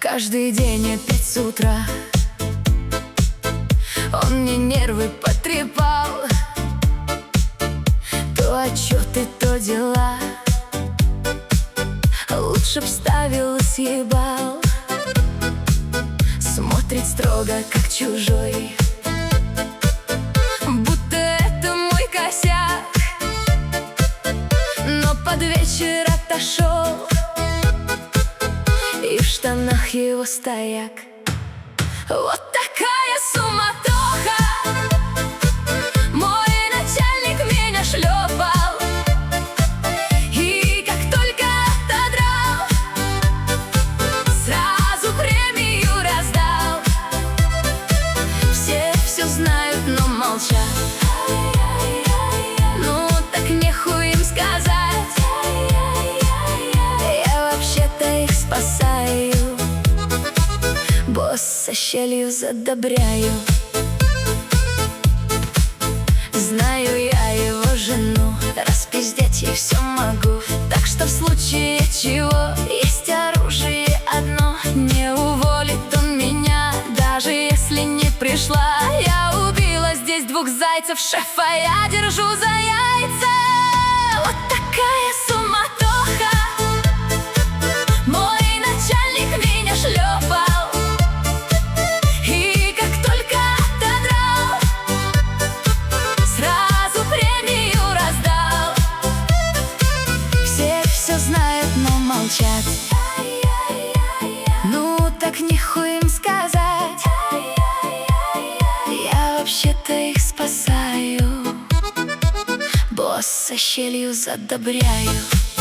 Каждый день опять с утра он мне нервы потрепал. То отчеты, то дела, лучше б ставил и съебал. Смотрит строго, как чужой, будто это мой косяк. Но под вечер отошел, и в штанах его стояк. Вот такая суматоха. Мой начальник меня шлепал, и как только отодрал, сразу премию раздал. Все знают, но молчат. Ну так нехуй им сказать. Я вообще-то их спасаю, босса щелью задобряю. Знаю я его жену, распиздеть ей все могу. Так что в случае чего есть оружие одно. Не уволит он меня, даже если не пришла. Я убила здесь двух зайцев, шефа я держу за яйца. Вот такая суматоха. Мой начальник меня шлепал, и как только отодрал, сразу премию раздал. Все знают, но молчат. Ну так нехуй им сказать. Я вообще-то их спасаю, босса щелью задобряю.